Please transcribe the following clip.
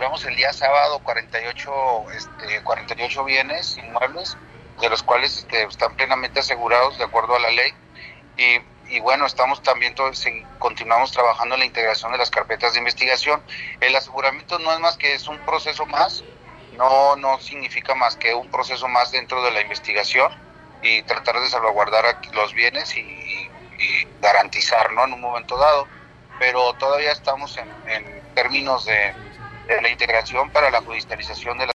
aseguramos el día sábado 48 bienes inmuebles, de los cuales están plenamente asegurados de acuerdo a la ley. Y bueno, estamos también continuamos trabajando en la integración de las carpetas de investigación. El aseguramiento no es más que es un proceso más, no significa más que un proceso más dentro de la investigación y tratar de salvaguardar los bienes y garantizar, ¿no?, en un momento dado. Pero todavía estamos en términos de la integración para la judicialización de